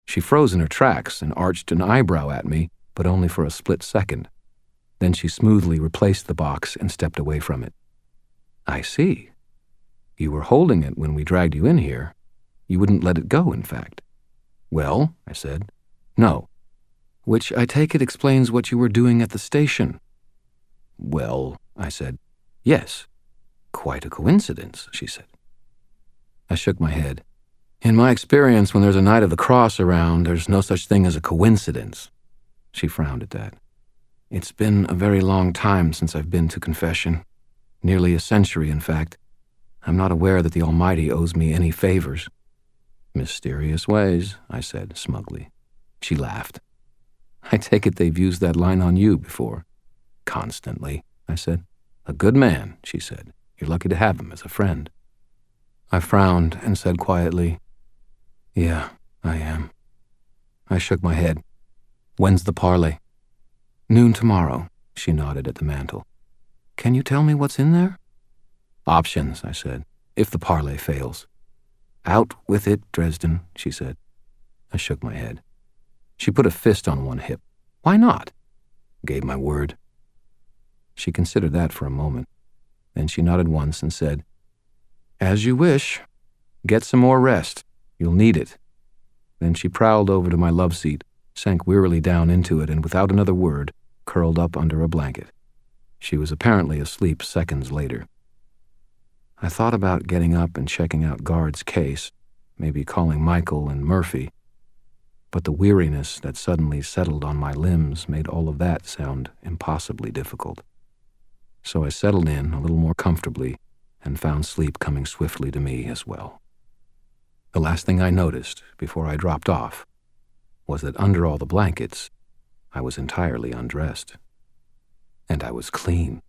She froze in her tracks and arched an eyebrow at me, but only for a split second. Then she smoothly replaced the box and stepped away from it. I see. You were holding it when we dragged you in here. You wouldn't let it go, in fact. Well, I said, no. Which I take it explains what you were doing at the station. Well, I said, yes. Quite a coincidence, she said. I shook my head. In my experience, when there's a Knight of the Cross around, there's no such thing as a coincidence. She frowned at that. It's been a very long time since I've been to confession. Nearly a century, in fact. I'm not aware that the Almighty owes me any favors. Mysterious ways, I said smugly. She laughed. I take it they've used that line on you before. Constantly, I said. A good man, she said. You're lucky to have him as a friend. I frowned and said quietly, yeah, I am. I shook my head. When's the parley? Noon tomorrow, she nodded at the mantel. Can you tell me what's in there? Options, I said, if the parley fails. Out with it, Dresden, she said. I shook my head. She put a fist on one hip. Why not? Gave my word. She considered that for a moment. Then she nodded once and said, as you wish. Get some more rest. You'll need it. Then she prowled over to my love seat, sank wearily down into it, and without another word, curled up under a blanket. She was apparently asleep seconds later. I thought about getting up and checking out Guard's case, maybe calling Michael and Murphy, but the weariness that suddenly settled on my limbs made all of that sound impossibly difficult. So I settled in a little more comfortably and found sleep coming swiftly to me as well. The last thing I noticed before I dropped off was that under all the blankets, I was entirely undressed. And I was clean.